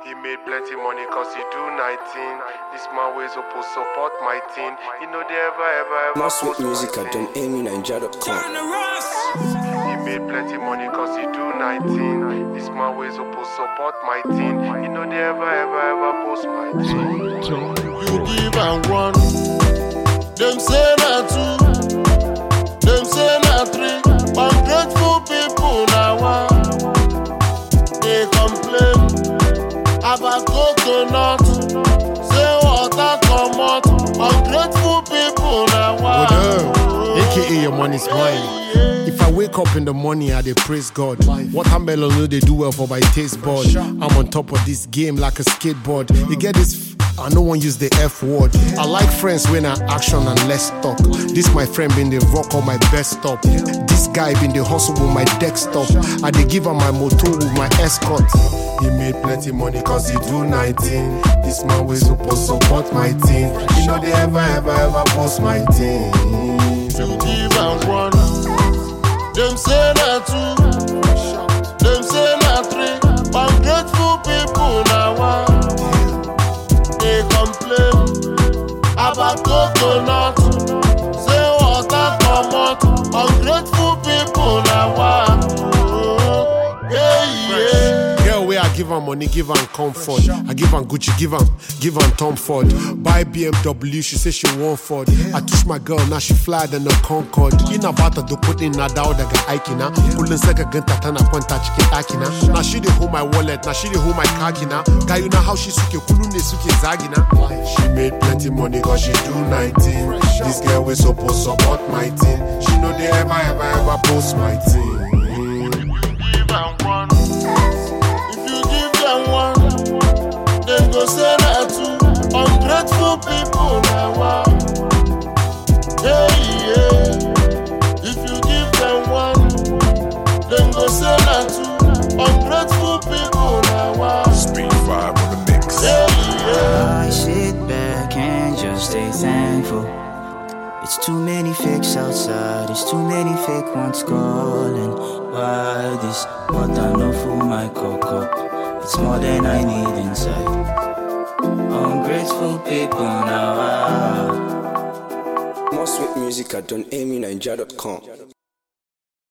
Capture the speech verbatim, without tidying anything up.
He made plenty money cause he do nineteen. This man way supposed support my team. He know they ever, ever, ever More sweet music at don amy ninja dot com. He made plenty money cause he do nineteen. This man way supposed support my team. He know they ever, ever, ever post my team. You give and one. Them say not two. Them say not three. Ungrateful people now one. They complain about coconut. Say water come out. Ungrateful people now one. A K A your money's mine. If I wake up in the morning, I dey praise God. Watermelon no dey do well for my taste bud. I'm on top of this game like a skateboard. You get this? F- I no one use the F word. I like friends when I action and less talk. This my friend been the rock on my best stop. This guy been the hustle with my desktop. I dey give her my motor with my escort. He made plenty money cause he do nineteen. This man way supposed support my team. He know they ever, ever, ever post my team. You give and one. Them say not two. Them say not three. Ungrateful people now one. They complain about coconut. Say water come out. Ungrateful people now one. Yeah, yeah. Girl, where I give her money, give her comfort. I give her Gucci, give her, give her Tom Ford. Buy B M W, she say she want Ford. I touch my girl, now she fly than a Concorde. In a bata do put in a down daga aikina. Pulling seka ganta tana kwanta chicken akina. Now she dey hold my wallet, now she dey hold my car kina. Guy, you know how she suke kulune suke zagina. She made plenty money cause she do nineteen. This girl we supposed support my team. She know they ever, ever, ever post my team. Give and one. If you give them one, them go say that two. Ungrateful people now one. Yeah, yeah. If you give them one, them go say that two. Ungrateful people now one. Speed five on the mix. Yeah, yeah. I sit back and just stay thankful. It's too many fakes outside, it's too many fake ones calling. Why this? But I know for my cock up, it's more than I need inside. Ungrateful people now. More sweet music at don amy ninja dot com.